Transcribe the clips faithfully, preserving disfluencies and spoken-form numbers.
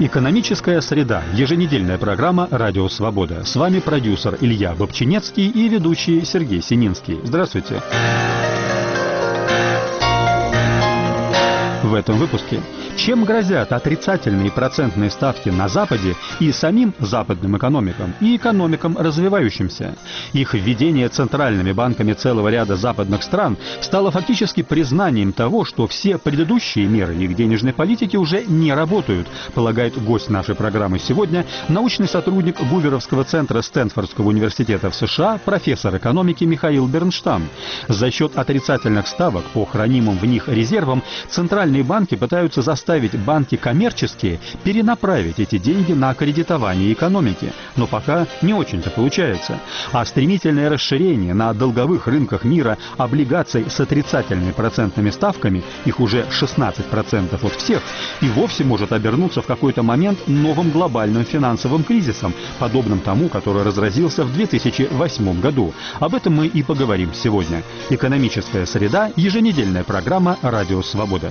Экономическая среда. Еженедельная программа «Радио Свобода». С вами продюсер Илья Бобчинецкий и ведущий Сергей Сининский. Здравствуйте. В этом выпуске. Чем грозят отрицательные процентные ставки на Западе и самим западным экономикам, и экономикам развивающимся? Их введение центральными банками целого ряда западных стран стало фактически признанием того, что все предыдущие меры их денежной политики уже не работают, полагает гость нашей программы сегодня, научный сотрудник Гуверовского центра Стэнфордского университета в США, профессор экономики Михаил Бернштам. За счет отрицательных ставок по хранимым в них резервам центральные банки пытаются заставить заставить банки коммерческие перенаправить эти деньги на кредитование экономики. Но пока не очень-то получается. А стремительное расширение на долговых рынках мира облигаций с отрицательными процентными ставками, их уже шестнадцать процентов от всех, и вовсе может обернуться в какой-то момент новым глобальным финансовым кризисом, подобным тому, который разразился в две тысячи восьмом году. Об этом мы и поговорим сегодня. Экономическая среда. Еженедельная программа «Радио Свобода».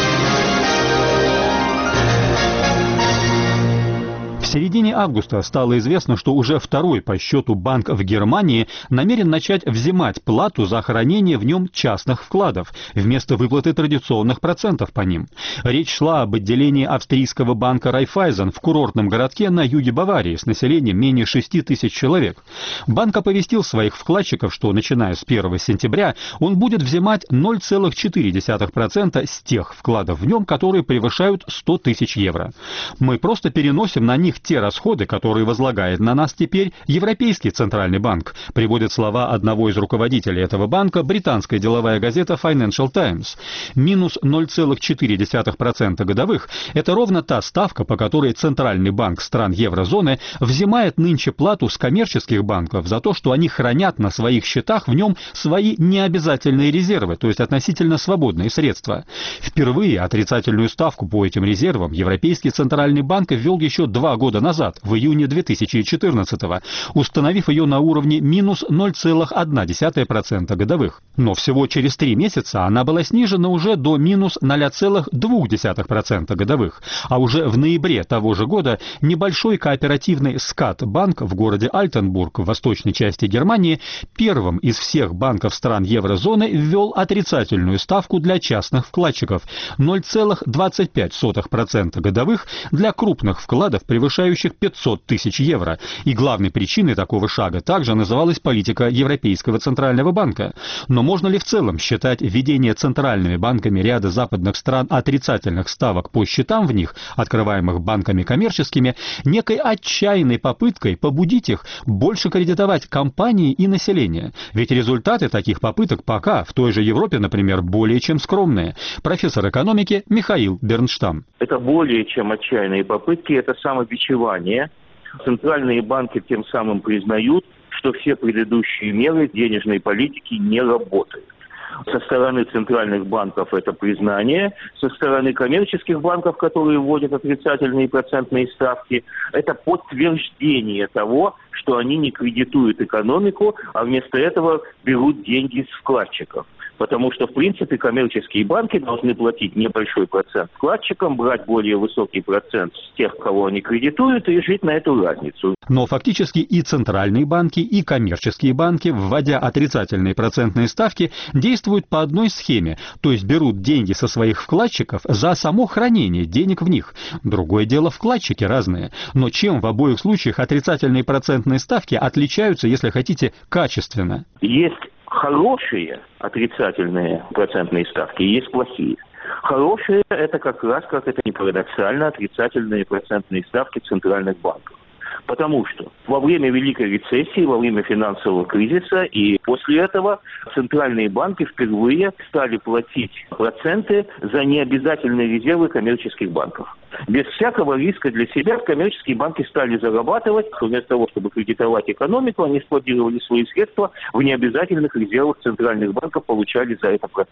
В середине августа стало известно, что уже второй по счету банк в Германии намерен начать взимать плату за хранение в нем частных вкладов, вместо выплаты традиционных процентов по ним. Речь шла об отделении австрийского банка Райффайзен в курортном городке на юге Баварии с населением менее шести тысяч человек. Банк оповестил своих вкладчиков, что начиная с первого сентября он будет взимать ноль целых четыре десятых процента с тех вкладов в нем, которые превышают сто тысяч евро. Мы просто переносим на них те расходы, которые возлагает на нас теперь Европейский центральный банк, приводят слова одного из руководителей этого банка британская деловая газета Financial Times. Минус ноль целых четыре десятых процента годовых – это ровно та ставка, по которой Центральный банк стран еврозоны взимает нынче плату с коммерческих банков за то, что они хранят на своих счетах в нем свои необязательные резервы, то есть относительно свободные средства. Впервые отрицательную ставку по этим резервам Европейский центральный банк ввел еще два года назад, в июне две тысячи четырнадцатого, установив ее на уровне минус ноль целых одна десятая процента годовых. Но всего через три месяца она была снижена уже до минус ноль целых две десятых процента годовых. А уже в ноябре того же года небольшой кооперативный Скат-банк в городе Альтенбург в восточной части Германии первым из всех банков стран еврозоны ввел отрицательную ставку для частных вкладчиков ноль целых двадцать пять сотых процента годовых для крупных вкладов, превышающих пятьсот тысяч евро. И главной причиной такого шага также называлась политика Европейского центрального банка. Но можно ли в целом считать введение центральными банками ряда западных стран отрицательных ставок по счетам в них, открываемых банками коммерческими, некой отчаянной попыткой побудить их больше кредитовать компании и население? Ведь результаты таких попыток пока в той же Европе, например, более чем скромные. Профессор экономики Михаил Бернштам. Это более чем отчаянные попытки, это самобичевание. Центральные банки тем самым признают, что все предыдущие меры денежной политики не работают. Со стороны центральных банков это признание, со стороны коммерческих банков, которые вводят отрицательные процентные ставки, это подтверждение того, что они не кредитуют экономику, а вместо этого берут деньги с вкладчиков. Потому что, в принципе, коммерческие банки должны платить небольшой процент вкладчикам, брать более высокий процент с тех, кого они кредитуют, и жить на эту разницу. Но фактически и центральные банки, и коммерческие банки, вводя отрицательные процентные ставки, действуют по одной схеме, то есть берут деньги со своих вкладчиков за само хранение денег в них. Другое дело, вкладчики разные. Но чем в обоих случаях отрицательные процентные ставки отличаются, если хотите, качественно? Есть хорошие отрицательные процентные ставки, есть плохие. Хорошие – это как раз, как это ни парадоксально, отрицательные процентные ставки центральных банков. Потому что во время Великой рецессии, во время финансового кризиса и после этого центральные банки впервые стали платить проценты за необязательные резервы коммерческих банков. Без всякого риска для себя коммерческие банки стали зарабатывать. Вместо того, чтобы кредитовать экономику, они складировали свои средства в необязательных резервах центральных банков, получали за это процент.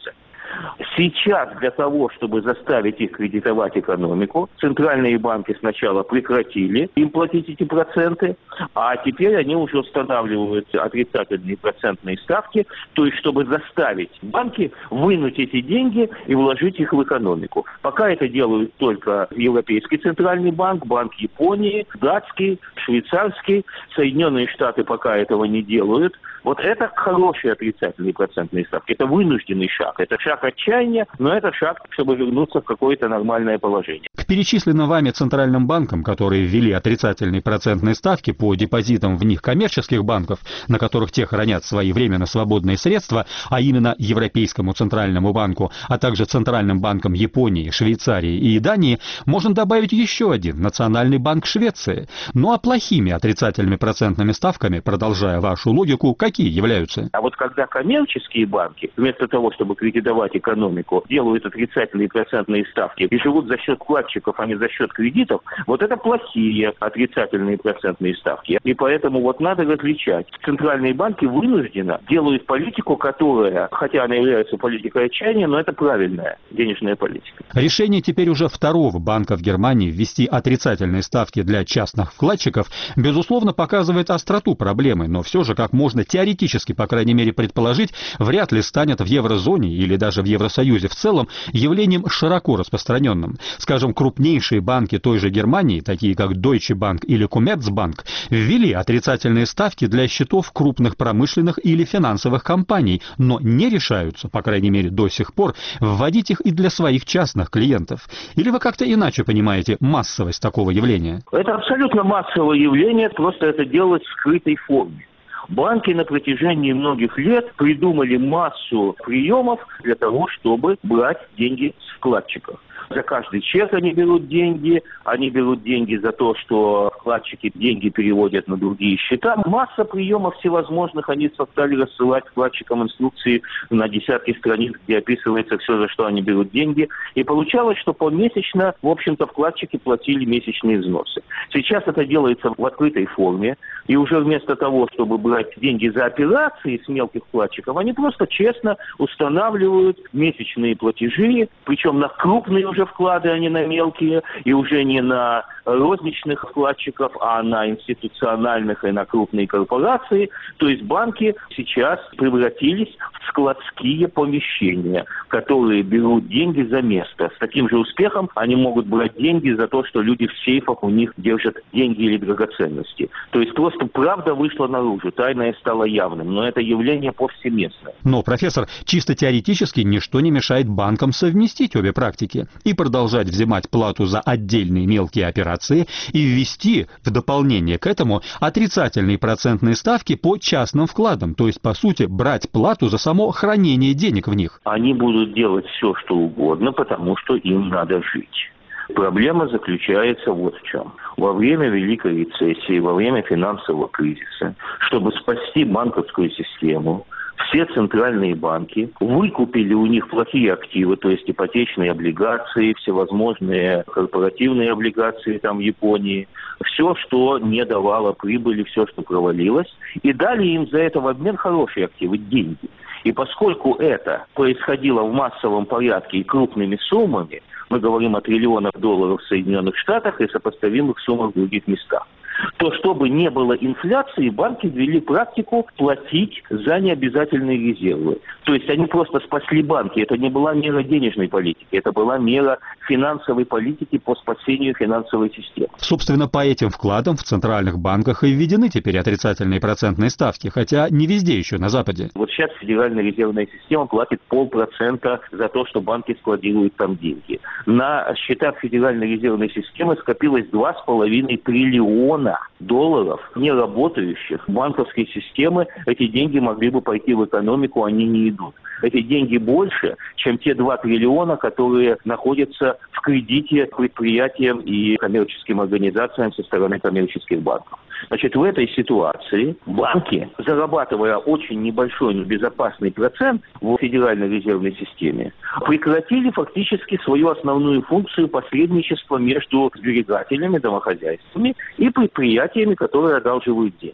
Сейчас для того, чтобы заставить их кредитовать экономику, центральные банки сначала прекратили им платить эти проценты, а теперь они уже устанавливают отрицательные процентные ставки, то есть чтобы заставить банки вынуть эти деньги и вложить их в экономику. Пока это делают только Европейский центральный банк, Банк Японии, датский, швейцарский, Соединенные Штаты пока этого не делают. Вот это хорошие отрицательные процентные ставки. Это вынужденный шаг. Это шаг отчаяния, но это шаг, чтобы вернуться в какое-то нормальное положение. К перечисленным вами центральным банкам, которые ввели отрицательные процентные ставки по депозитам в них коммерческих банков, на которых те хранят свои временно свободные средства, а именно Европейскому центральному банку, а также центральным банкам Японии, Швейцарии и Дании, можно добавить еще один – Национальный банк Швеции. Ну а плохими отрицательными процентными ставками, продолжая вашу логику, какие являются? А вот когда коммерческие банки, вместо того, чтобы кредитовать экономику, делают отрицательные процентные ставки и живут за счет вкладчиков, а не за счет кредитов, вот это плохие отрицательные процентные ставки. И поэтому вот надо различать. Центральные банки вынужденно делают политику, которая, хотя она является политикой отчаяния, но это правильная денежная политика. Решение теперь уже второго банка в Германии ввести отрицательные ставки для частных вкладчиков, безусловно, показывает остроту проблемы, но все же, как можно теоретически, по крайней мере, предположить, вряд ли станет в еврозоне или даже в Евросоюзе в целом явлением широко распространенным. Скажем, крупнейшие банки той же Германии, такие как Deutsche Bank или Commerzbank, ввели отрицательные ставки для счетов крупных промышленных или финансовых компаний, но не решаются, по крайней мере до сих пор, вводить их и для своих частных клиентов. Или вы как-то иначе понимаете массовость такого явления? Это абсолютно массовое явление, просто это делать в скрытой форме. Банки на протяжении многих лет придумали массу приемов для того, чтобы брать деньги с вкладчиков. За каждый чек они берут деньги, они берут деньги за то, что вкладчики деньги переводят на другие счета. Масса приемов всевозможных, они стали рассылать вкладчикам инструкции на десятки страниц, где описывается все, за что они берут деньги. И получалось, что помесячно, в общем-то, вкладчики платили месячные взносы. Сейчас это делается в открытой форме, и уже вместо того, чтобы брать деньги за операции с мелких вкладчиков, они просто честно устанавливают месячные платежи, причем на крупные уже вклады, а не на мелкие, и уже не на розничных вкладчиков, а на институциональных и на крупные корпорации. То есть банки сейчас превратились в складские помещения, которые берут деньги за место. С таким же успехом они могут брать деньги за то, что люди в сейфах у них держат деньги или драгоценности. То есть просто правда вышла наружу, тайное стало явным, но это явление повсеместное. Но, профессор, чисто теоретически ничто не мешает банкам совместить обе практики и продолжать взимать плату за отдельные мелкие операции и ввести в дополнение к этому отрицательные процентные ставки по частным вкладам, то есть, по сути, брать плату за само хранение денег в них. Они будут делать все, что угодно, потому что им надо жить. Проблема заключается вот в чем. Во время Великой рецессии, во время финансового кризиса, чтобы спасти банковскую систему, все центральные банки выкупили у них плохие активы, то есть ипотечные облигации, всевозможные корпоративные облигации там в Японии, все, что не давало прибыли, все, что провалилось, и дали им за это в обмен хорошие активы, деньги. И поскольку это происходило в массовом порядке и крупными суммами, мы говорим о триллионах долларов в Соединенных Штатах и сопоставимых суммах в других местах, то чтобы не было инфляции, банки ввели практику платить за необязательные резервы. То есть они просто спасли банки. Это не была мера денежной политики, это была мера финансовой политики по спасению финансовой системы. Собственно, по этим вкладам в центральных банках и введены теперь отрицательные процентные ставки, хотя не везде еще на Западе. Вот сейчас Федеральная резервная система платит полпроцента за то, что банки складируют там деньги. На счетах Федеральной резервной системы скопилось два с половиной триллиона долларов неработающих банковской системы. Эти деньги могли бы пойти в экономику, они не идут. Эти деньги больше, чем те два триллиона, которые находятся в кредите предприятиям и коммерческим организациям со стороны коммерческих банков. Значит, в этой ситуации банки, зарабатывая очень небольшой, но безопасный процент в Федеральной резервной системе, прекратили фактически свою основную функцию посредничества между сберегателями, домохозяйствами и предприятиями, которые одалживают деньги.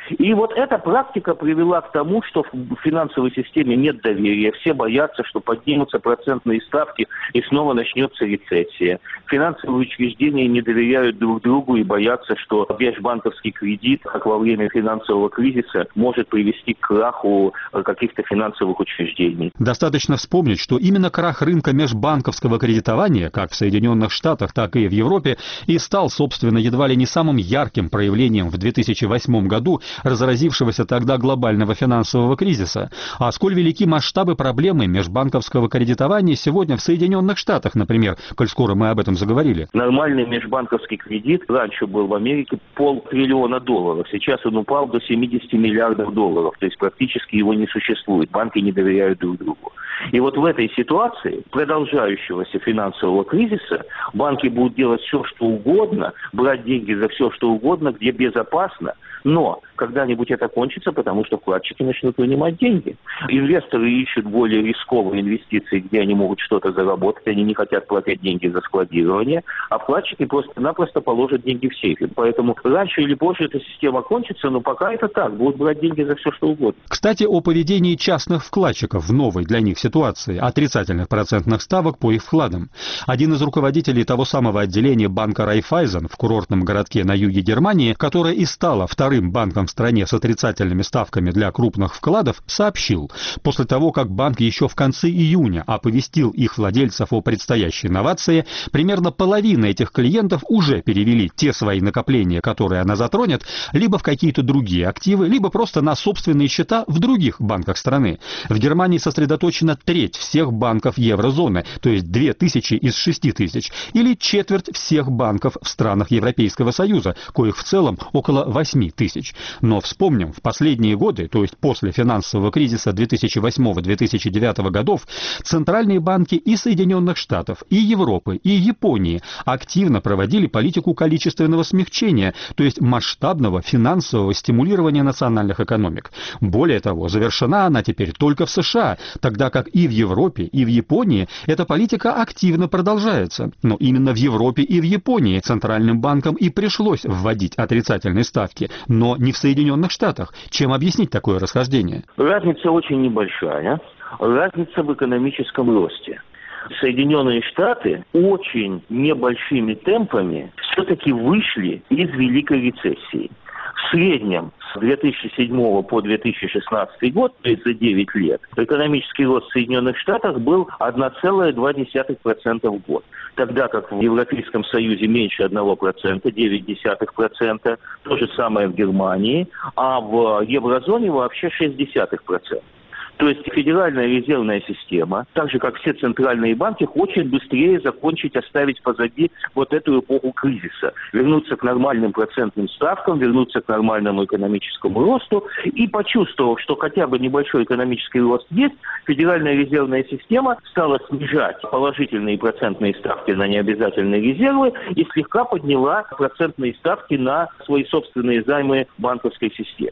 И вот эта практика привела к тому, что в финансовой системе нет доверия. Все боятся, что поднимутся процентные ставки и снова начнется рецессия. Финансовые учреждения не доверяют друг другу и боятся, что межбанковский кредит, как во время финансового кризиса, может привести к краху каких-то финансовых учреждений. Достаточно вспомнить, что именно крах рынка межбанковского кредитования, как в Соединенных Штатах, так и в Европе, и стал, собственно, едва ли не самым ярким проявлением в две тысячи восьмом году разразившегося тогда глобального финансового кризиса. А сколь велики масштабы проблемы межбанковского кредитования сегодня в Соединенных Штатах, например, коль скоро мы об этом заговорили. Нормальный межбанковский кредит раньше был в Америке полтриллиона долларов. Сейчас он упал до семидесяти миллиардов долларов. То есть практически его не существует. Банки не доверяют друг другу. И вот в этой ситуации продолжающегося финансового кризиса банки будут делать все, что угодно, брать деньги за все, что угодно, где безопасно, но когда-нибудь это кончится, потому что вкладчики начнут вынимать деньги. Инвесторы ищут более рисковые инвестиции, где они могут что-то заработать, они не хотят платить деньги за складирование, а вкладчики просто-напросто положат деньги в сейф. Поэтому раньше или позже эта система кончится, но пока это так, будут брать деньги за все, что угодно. Кстати, о поведении частных вкладчиков в новой для них ситуации, отрицательных процентных ставок по их вкладам. Один из руководителей того самого отделения банка Райффайзен в курортном городке на юге Германии, которое и стало вторым банком в стране с отрицательными ставками для крупных вкладов, сообщил, после того, как банк еще в конце июня оповестил их владельцев о предстоящей новации, примерно половина этих клиентов уже перевели те свои накопления, которые она затронет, либо в какие-то другие активы, либо просто на собственные счета в других банках страны. В Германии сосредоточена треть всех банков еврозоны, то есть две тысячи из шести тысяч, или четверть всех банков в странах Европейского Союза, коих в целом около восьми тысяч. Но вспомним, в последние годы, то есть после финансового кризиса две тысячи восьмого — две тысячи девятого годов, центральные банки и Соединенных Штатов, и Европы, и Японии активно проводили политику количественного смягчения, то есть масштабного финансового стимулирования национальных экономик. Более того, завершена она теперь только в США, тогда как и в Европе, и в Японии эта политика активно продолжается. Но именно в Европе и в Японии центральным банкам и пришлось вводить отрицательные ставки, но не в Соединенных Штатах. Чем объяснить такое расхождение? Разница очень небольшая. Разница в экономическом росте. Соединенные Штаты очень небольшими темпами все-таки вышли из Великой рецессии. В среднем с две тысячи седьмого по две тысячи шестнадцатый год, то есть за девять лет, экономический рост в Соединенных Штатах был одна целая две десятых процента в год. Тогда как в Европейском Союзе меньше одного процента, девять десятых процента, то же самое в Германии, а в еврозоне вообще шесть десятых процента. То есть Федеральная резервная система, так же как все центральные банки, хочет быстрее закончить, оставить позади вот эту эпоху кризиса. Вернуться к нормальным процентным ставкам, вернуться к нормальному экономическому росту. И почувствовав, что хотя бы небольшой экономический рост есть, Федеральная резервная система стала снижать положительные процентные ставки на необязательные резервы и слегка подняла процентные ставки на свои собственные займы банковской системы.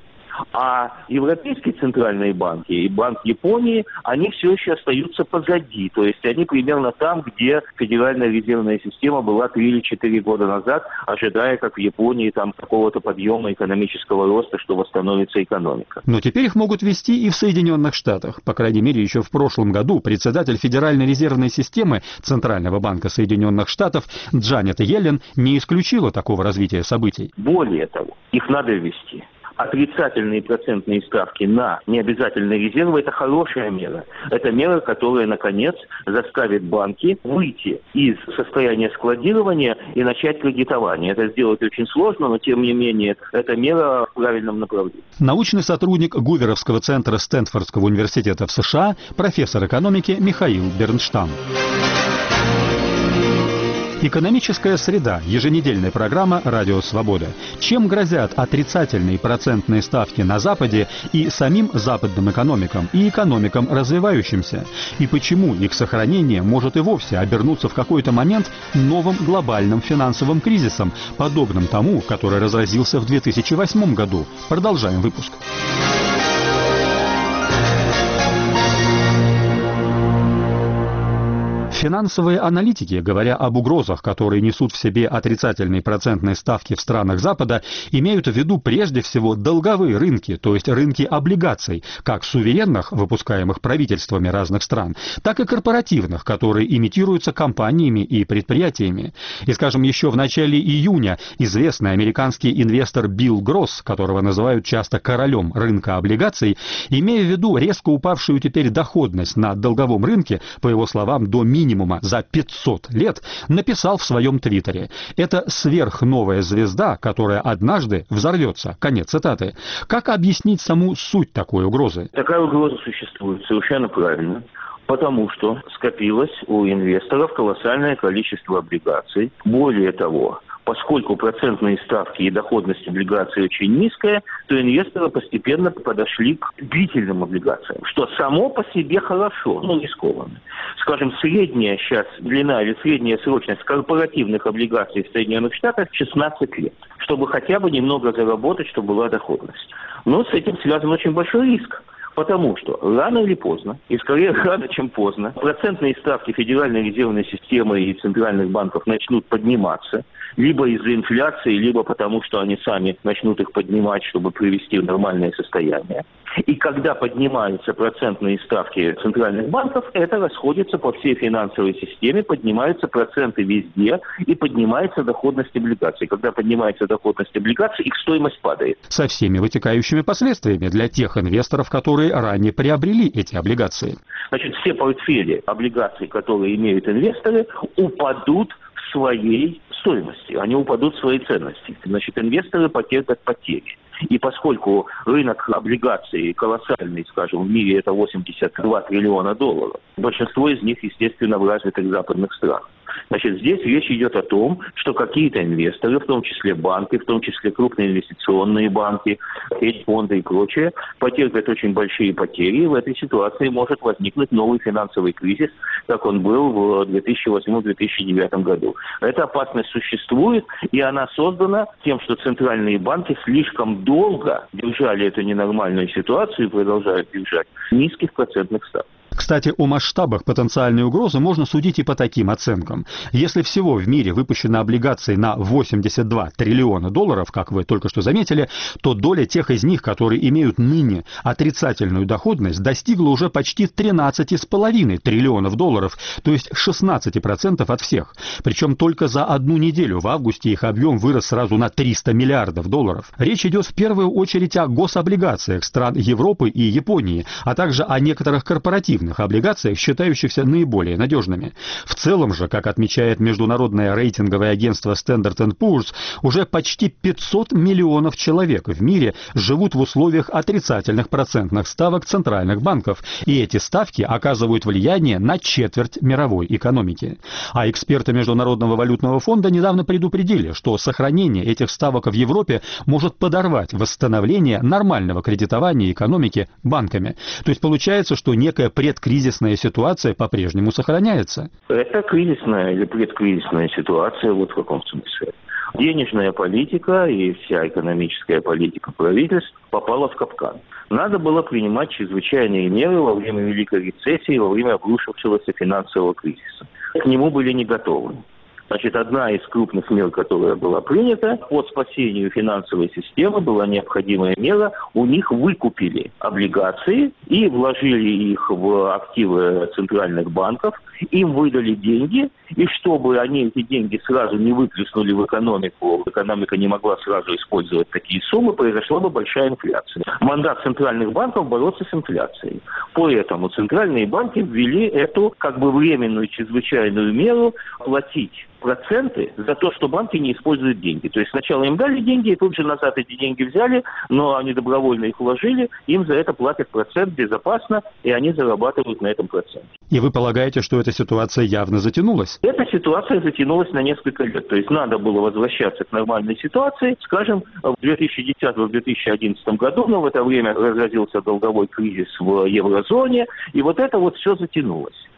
А европейские центральные банки и Банк Японии, они все еще остаются позади. То есть они примерно там, где Федеральная резервная система была три или четыре года назад, ожидая, как в Японии, там какого-то подъема экономического роста, что восстановится экономика. Но теперь их могут вести и в Соединенных Штатах. По крайней мере, еще в прошлом году председатель Федеральной резервной системы Центрального банка Соединенных Штатов Джанет Йеллен не исключила такого развития событий. Более того, их надо ввести. Отрицательные процентные ставки на необязательные резервы – это хорошая мера. Это мера, которая, наконец, заставит банки выйти из состояния складирования и начать кредитование. Это сделать очень сложно, но, тем не менее, это мера в правильном направлении. Научный сотрудник Гуверовского центра Стэнфордского университета в США, профессор экономики Михаил Бернштам. Экономическая среда. Еженедельная программа «Радио Свобода». Чем грозят отрицательные процентные ставки на Западе и самим западным экономикам, и экономикам развивающимся? И почему их сохранение может и вовсе обернуться в какой-то момент новым глобальным финансовым кризисом, подобным тому, который разразился в две тысячи восьмом году? Продолжаем выпуск. Финансовые аналитики, говоря об угрозах, которые несут в себе отрицательные процентные ставки в странах Запада, имеют в виду прежде всего долговые рынки, то есть рынки облигаций, как суверенных, выпускаемых правительствами разных стран, так и корпоративных, которые имитируются компаниями и предприятиями. И, скажем, еще в начале июня известный американский инвестор Билл Гросс, которого называют часто королем рынка облигаций, имея в виду резко упавшую теперь доходность на долговом рынке, по его словам, до минимума за пятьсот лет, написал в своем твиттере: «Это сверхновая звезда, которая однажды взорвется». Конец цитаты. Как объяснить саму суть такой угрозы? Такая угроза существует совершенно правильно. Потому что скопилось у инвесторов колоссальное количество облигаций. Более того, поскольку процентные ставки и доходность облигаций очень низкая, то инвесторы постепенно подошли к длительным облигациям, что само по себе хорошо, но рискованно. Скажем, средняя сейчас длина или средняя срочность корпоративных облигаций в Соединенных Штатах шестнадцать лет, чтобы хотя бы немного заработать, чтобы была доходность. Но с этим связан очень большой риск. Потому что рано или поздно, и скорее рано, чем поздно, процентные ставки Федеральной резервной системы и центральных банков начнут подниматься, либо из-за инфляции, либо потому, что они сами начнут их поднимать, чтобы привести в нормальное состояние. И когда поднимаются процентные ставки центральных банков, это расходится по всей финансовой системе, поднимаются проценты везде и поднимается доходность облигаций. Когда поднимается доходность облигаций, их стоимость падает. Со всеми вытекающими последствиями для тех инвесторов, которые ранее приобрели эти облигации. Значит, все портфели облигаций, которые имеют инвесторы, упадут в своей стоимости, они упадут в своей ценности. Значит, инвесторы потерпят потери. И поскольку рынок облигаций колоссальный, скажем, в мире это восемьдесят два триллиона долларов, большинство из них, естественно, в развитых западных странах. Значит, здесь речь идет о том, что какие-то инвесторы, в том числе банки, в том числе крупные инвестиционные банки, хедж-фонды и прочее, потерпят очень большие потери. И в этой ситуации может возникнуть новый финансовый кризис, как он был в две тысячи восьмом — две тысячи девятом году. Эта опасность существует, и она создана тем, что центральные банки слишком долго держали эту ненормальную ситуацию и продолжают держать низких процентных ставок. Кстати, о масштабах потенциальной угрозы можно судить и по таким оценкам. Если всего в мире выпущено облигаций на восемьдесят два триллиона долларов, как вы только что заметили, то доля тех из них, которые имеют ныне отрицательную доходность, достигла уже почти тринадцати с половиной триллионов долларов, то есть шестнадцать процентов от всех. Причем только за одну неделю в августе их объем вырос сразу на триста миллиардов долларов. Речь идет в первую очередь о гособлигациях стран Европы и Японии, а также о некоторых корпоративных облигациях, считающихся наиболее надежными. В целом же, как отмечает международное рейтинговое агентство Standard энд Poor's, уже почти пятьсот миллионов человек в мире живут в условиях отрицательных процентных ставок центральных банков, и эти ставки оказывают влияние на четверть мировой экономики. А эксперты Международного валютного фонда недавно предупредили, что сохранение этих ставок в Европе может подорвать восстановление нормального кредитования экономики банками. То есть получается, что некая пред кризисная ситуация по-прежнему сохраняется. Это кризисная или предкризисная ситуация, вот в каком смысле. Денежная политика и вся экономическая политика правительств попала в капкан. Надо было принимать чрезвычайные меры во время Великой рецессии, во время обрушившегося финансового кризиса. К нему были не готовы. Значит, одна из крупных мер, которая была принята по спасению финансовой системы, была необходимая мера. У них выкупили облигации и вложили их в активы центральных банков. Им выдали деньги, и чтобы они эти деньги сразу не выплеснули в экономику, экономика не могла сразу использовать такие суммы, произошла бы большая инфляция. Мандат центральных банков бороться с инфляцией. Поэтому центральные банки ввели эту как бы временную чрезвычайную меру платить проценты за то, что банки не используют деньги. То есть сначала им дали деньги, и тут же назад эти деньги взяли, но они добровольно их вложили, им за это платят процент безопасно, и они зарабатывают на этом проценте. И вы полагаете, что эта ситуация явно затянулась? Эта ситуация затянулась на несколько лет. То есть надо было возвращаться к нормальной ситуации, скажем, в две тысячи десятом — две тысячи одиннадцатом году, но в это время разразился долговой кризис в еврозоне, и вот это вот все затянулось.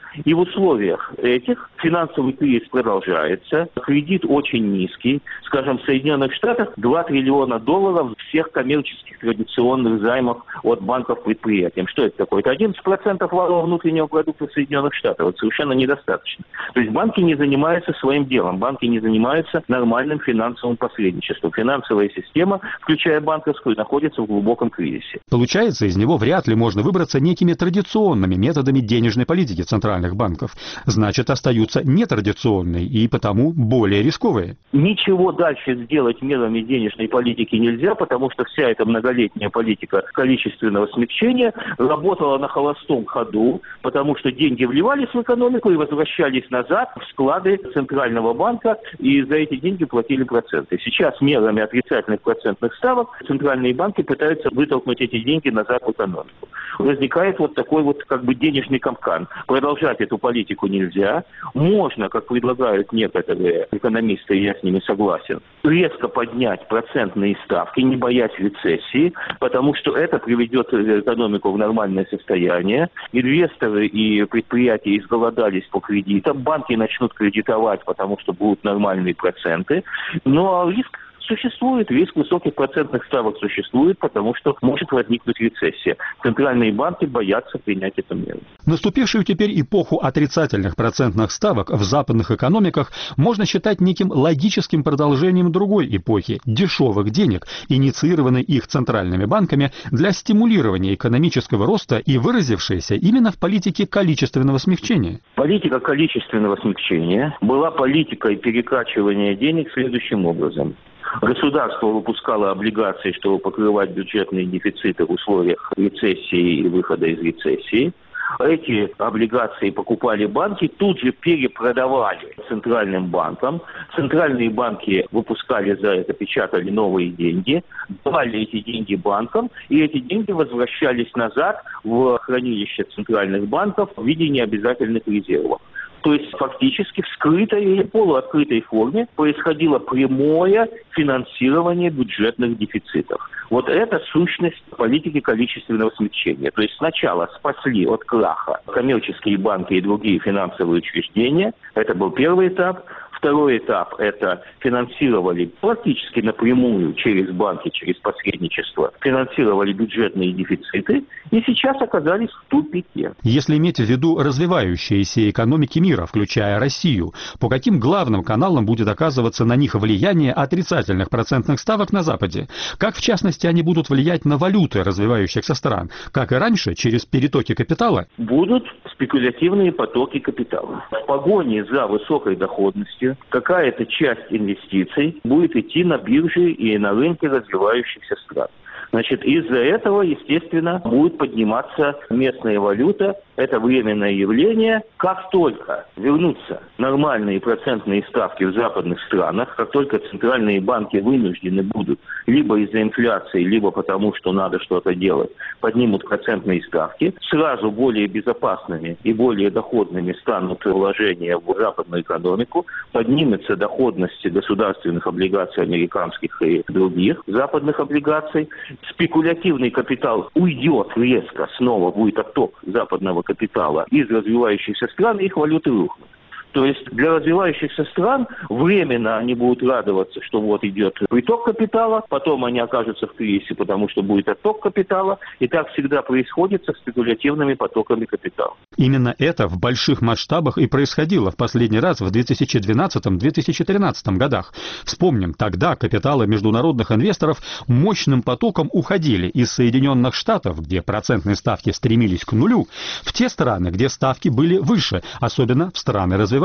И в условиях этих финансовый кризис продолжается, кредит очень низкий. Скажем, в Соединенных Штатах два триллиона долларов всех коммерческих традиционных займов от банков предприятиям. Что это такое? Это одиннадцать процентов валового внутреннего продукта Соединенных Штатов. Это совершенно недостаточно. То есть банки не занимаются своим делом, банки не занимаются нормальным финансовым посредничеством. Финансовая система, включая банковскую, находится в глубоком кризисе. Получается, из него вряд ли можно выбраться некими традиционными методами денежной политики центральных банков. Значит, остаются нетрадиционные и потому более рисковые. Ничего дальше сделать мерами денежной политики нельзя, потому что вся эта многолетняя политика количественного смягчения работала на холостом ходу, потому что деньги вливались в экономику и возвращались назад в склады Центрального банка, и за эти деньги платили проценты. Сейчас мерами отрицательных процентных ставок центральные банки пытаются вытолкнуть эти деньги назад в экономику. Возникает вот такой вот как бы денежный капкан. Продолжать эту политику нельзя. Можно, как предлагают некоторые экономисты, и я с ними согласен, резко поднять процентные ставки, не боясь рецессии, потому что это приведет экономику в нормальное состояние. Инвесторы и предприятия изголодались по кредитам, банки начнут кредитовать, потому что будут нормальные проценты. Но риск существует, риск высоких процентных ставок существует, потому что может возникнуть рецессия. Центральные банки боятся принять эту меру. Наступившую теперь эпоху отрицательных процентных ставок в западных экономиках можно считать неким логическим продолжением другой эпохи – дешевых денег, инициированной их центральными банками для стимулирования экономического роста и выразившейся именно в политике количественного смягчения. Политика количественного смягчения была политикой перекачивания денег следующим образом. Государство выпускало облигации, чтобы покрывать бюджетные дефициты в условиях рецессии и выхода из рецессии. Эти облигации покупали банки, тут же перепродавали центральным банкам. Центральные банки выпускали за это, печатали новые деньги, давали эти деньги банкам, и эти деньги возвращались назад в хранилище центральных банков в виде необязательных резервов. То есть фактически в скрытой или полуоткрытой форме происходило прямое финансирование бюджетных дефицитов. Вот это сущность политики количественного смягчения. То есть сначала спасли от краха коммерческие банки и другие финансовые учреждения. Это был первый этап. Второй этап – это финансировали практически напрямую через банки, через посредничество, финансировали бюджетные дефициты и сейчас оказались в тупике. Если иметь в виду развивающиеся экономики мира, включая Россию, по каким главным каналам будет оказываться на них влияние отрицательных процентных ставок на Западе? Как, в частности, они будут влиять на валюты развивающихся стран? Как и раньше, через перетоки капитала? Будут спекулятивные потоки капитала. В погоне за высокой доходностью какая-то часть инвестиций будет идти на биржи и на рынки развивающихся стран. Значит, из-за этого, естественно, будет подниматься местная валюта. Это временное явление. Как только вернутся нормальные процентные ставки в западных странах, как только центральные банки вынуждены будут либо из-за инфляции, либо потому, что надо что-то делать, поднимут процентные ставки, сразу более безопасными и более доходными станут вложения в западную экономику, поднимется доходность государственных облигаций американских и других западных облигаций, спекулятивный капитал уйдет резко, снова будет отток западного капитала из развивающихся стран, их валюты рухнут. То есть для развивающихся стран временно они будут радоваться, что вот идет приток капитала, потом они окажутся в кризисе, потому что будет отток капитала, и так всегда происходит со спекулятивными потоками капитала. Именно это в больших масштабах и происходило в последний раз в две тысячи двенадцатом — две тысячи тринадцатом годах. Вспомним, тогда капиталы международных инвесторов мощным потоком уходили из Соединенных Штатов, где процентные ставки стремились к нулю, в те страны, где ставки были выше, особенно в страны развивающиеся.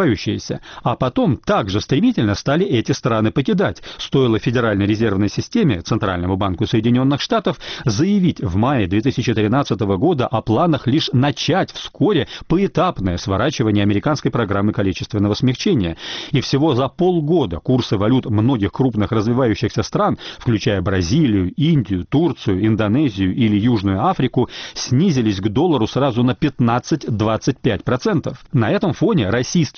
А потом также стремительно стали эти страны покидать. Стоило Федеральной резервной системе, Центральному банку Соединенных Штатов, заявить в мае две тысячи тринадцатого года о планах лишь начать вскоре поэтапное сворачивание американской программы количественного смягчения. И всего за полгода курсы валют многих крупных развивающихся стран, включая Бразилию, Индию, Турцию, Индонезию или Южную Африку, снизились к доллару сразу на пятнадцать — двадцать пять процентов. На этом фоне российский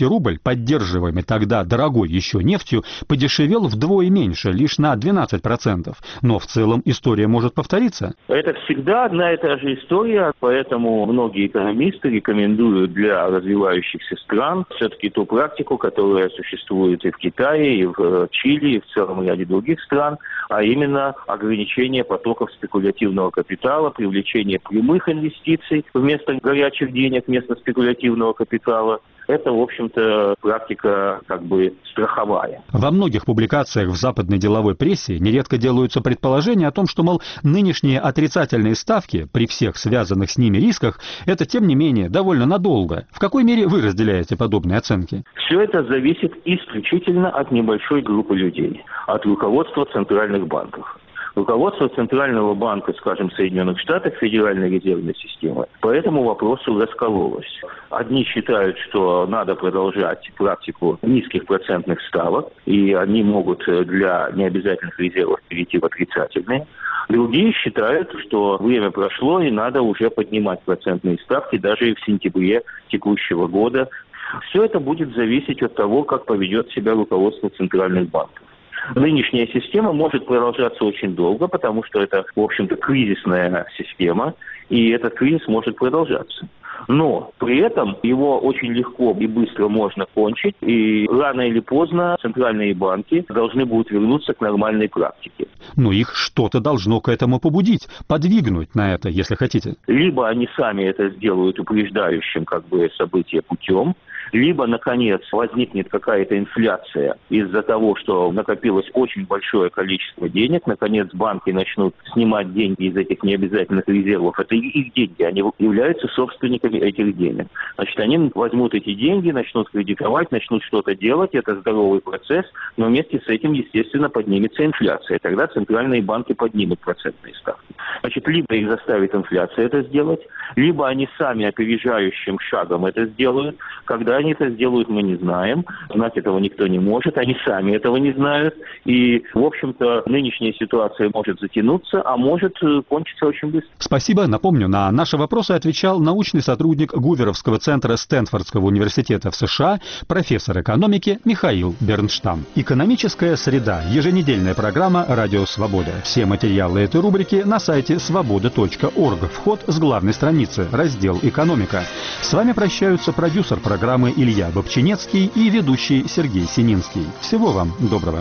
российский рубль, поддерживаемый тогда дорогой еще нефтью, подешевел вдвое меньше, лишь на двенадцать процентов. Но в целом история может повториться. Это всегда одна и та же история, поэтому многие экономисты рекомендуют для развивающихся стран все-таки ту практику, которая существует и в Китае, и в Чили, и в целом ряде других стран, а именно ограничение потоков спекулятивного капитала, привлечение прямых инвестиций вместо горячих денег, вместо спекулятивного капитала. Это, в общем-то, практика как бы страховая. Во многих публикациях в западной деловой прессе нередко делаются предположения о том, что, мол, нынешние отрицательные ставки при всех связанных с ними рисках, это, тем не менее, довольно надолго. В какой мере вы разделяете подобные оценки? Все это зависит исключительно от небольшой группы людей, от руководства центральных банков. Руководство Центрального банка, скажем, Соединенных Штатов, Федеральной резервной системы, по этому вопросу раскололось. Одни считают, что надо продолжать практику низких процентных ставок, и они могут для необязательных резервов перейти в отрицательные. Другие считают, что время прошло, и надо уже поднимать процентные ставки даже и в сентябре текущего года. Все это будет зависеть от того, как поведет себя руководство центральных банков. Нынешняя система может продолжаться очень долго, потому что это, в общем-то, кризисная система, и этот кризис может продолжаться. Но при этом его очень легко и быстро можно кончить, и рано или поздно центральные банки должны будут вернуться к нормальной практике. Но их что-то должно к этому побудить, подвигнуть на это, если хотите. Либо они сами это сделают упреждающим как бы события путем, либо, наконец, возникнет какая-то инфляция из-за того, что накопилось очень большое количество денег. Наконец, банки начнут снимать деньги из этих необязательных резервов. Это их деньги, они являются собственниками этих денег. Значит, они возьмут эти деньги, начнут кредитовать, начнут что-то делать. Это здоровый процесс, но вместе с этим, естественно, поднимется инфляция. Тогда центральные банки поднимут процентные ставки. Значит, либо их заставит инфляция это сделать, либо они сами опережающим шагом это сделают. Когда они это сделают, мы не знаем. Знать этого никто не может. Они сами этого не знают. И, в общем-то, нынешняя ситуация может затянуться, а может кончиться очень быстро. Спасибо. Напомню, на наши вопросы отвечал научный сотрудник Гуверовского центра Стэнфордского университета в США, профессор экономики Михаил Бернштам. Экономическая среда. Еженедельная программа «Радио Свобода». Все материалы этой рубрики на сайте свобода точка орг. Вход с главной страницы. Раздел «Экономика». С вами прощаются продюсер программы Илья Бобчинецкий и ведущий Сергей Сининский. Всего вам доброго.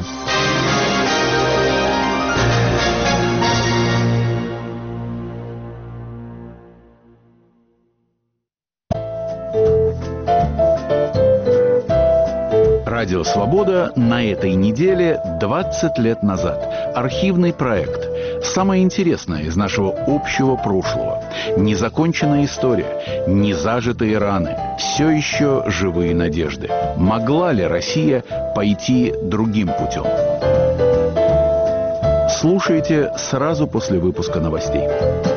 Радио «Свобода» на этой неделе двадцать лет назад. Архивный проект. Самое интересное из нашего общего прошлого. Незаконченная история, незажитые раны, все еще живые надежды. Могла ли Россия пойти другим путем? Слушайте сразу после выпуска новостей.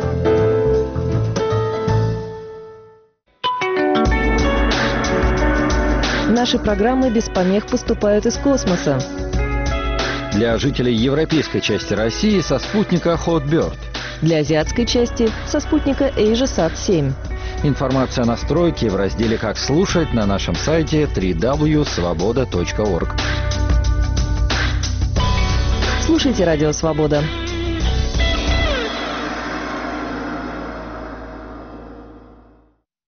Наши программы без помех поступают из космоса. Для жителей европейской части России со спутника Hotbird. Для азиатской части со спутника AsiaSat семь. Информация о настройке в разделе «Как слушать» на нашем сайте дабл-ю дабл ю дабл ю точка свобода точка орг. Слушайте «Радио Свобода».